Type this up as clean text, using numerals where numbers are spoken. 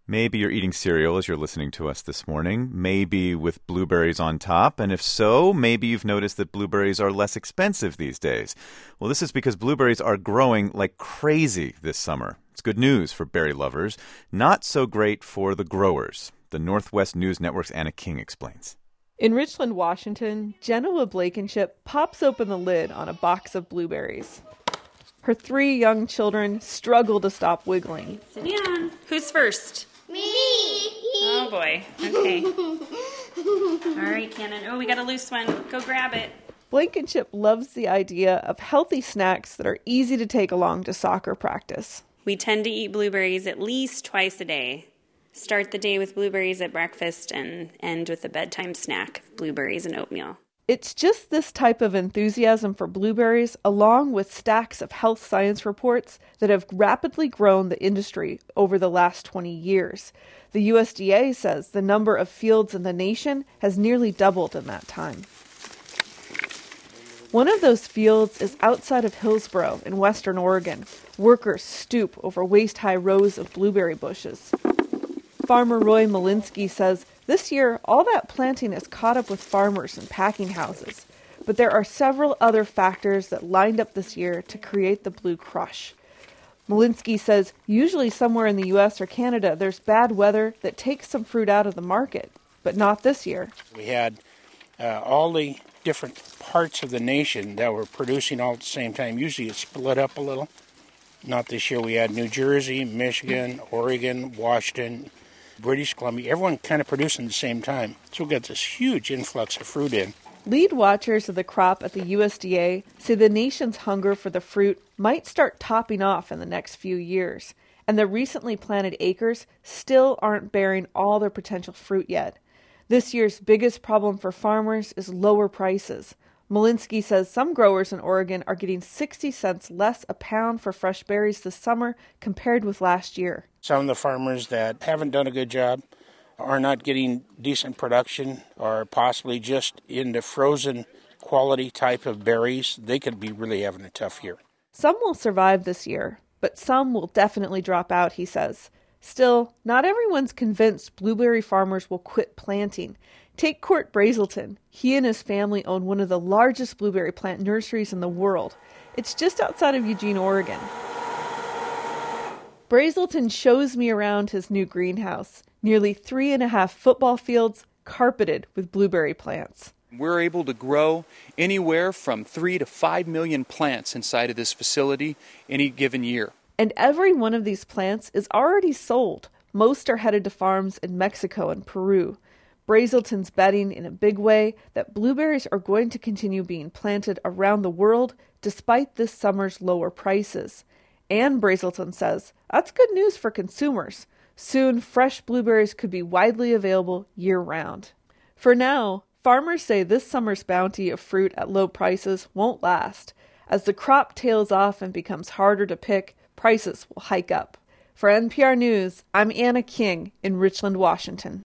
Maybe you're eating cereal as you're listening to us this morning, maybe with blueberries on top. And if so, maybe you've noticed that blueberries are less expensive these days. Well, this is because blueberries are growing like crazy this summer. It's good news for berry lovers, not so great for the growers. The Northwest News Network's Anna King explains. In Richland, Washington, Genoa Blankenship pops open the lid on a box of blueberries. Her 3 young children struggle to stop wiggling. Sit down. Who's first? Me! Oh, boy. Okay. All right, Cannon. Oh, we got a loose one. Go grab it. Blankenship loves the idea of healthy snacks that are easy to take along to soccer practice. We tend to eat blueberries at least twice a day. Start the day with blueberries at breakfast and end with a bedtime snack of blueberries and oatmeal. It's just this type of enthusiasm for blueberries, along with stacks of health science reports, that have rapidly grown the industry over the last 20 years. The USDA says the number of fields in the nation has nearly doubled in that time. One of those fields is outside of Hillsboro in western Oregon. Workers stoop over waist-high rows of blueberry bushes. Farmer Roy Malinsky says this year, all that planting has caught up with farmers and packing houses. But there are several other factors that lined up this year to create the Blue Crush. Malinsky says usually somewhere in the U.S. or Canada, there's bad weather that takes some fruit out of the market, but not this year. We had all the different parts of the nation that were producing all at the same time. Usually it's split up a little. Not this year. We had New Jersey, Michigan, Oregon, Washington, British Columbia, everyone kind of producing at the same time. So we got this huge influx of fruit in. Lead watchers of the crop at the USDA say the nation's hunger for the fruit might start topping off in the next few years, and the recently planted acres still aren't bearing all their potential fruit yet. This year's biggest problem for farmers is lower prices. Malinsky says some growers in Oregon are getting 60 cents less a pound for fresh berries this summer compared with last year. Some of the farmers that haven't done a good job are not getting decent production or possibly just in the frozen quality type of berries. They could be really having a tough year. Some will survive this year, but some will definitely drop out, he says. Still, not everyone's convinced blueberry farmers will quit planting. Take Court Brazelton. He and his family own one of the largest blueberry plant nurseries in the world. It's just outside of Eugene, Oregon. Brazelton shows me around his new greenhouse, nearly 3.5 football fields carpeted with blueberry plants. We're able to grow anywhere from 3 to 5 million plants inside of this facility any given year. And every one of these plants is already sold. Most are headed to farms in Mexico and Peru. Brazelton's betting in a big way that blueberries are going to continue being planted around the world despite this summer's lower prices. And Brazelton says that's good news for consumers. Soon, fresh blueberries could be widely available year-round. For now, farmers say this summer's bounty of fruit at low prices won't last. As the crop tails off and becomes harder to pick, prices will hike up. For NPR News, I'm Anna King in Richland, Washington.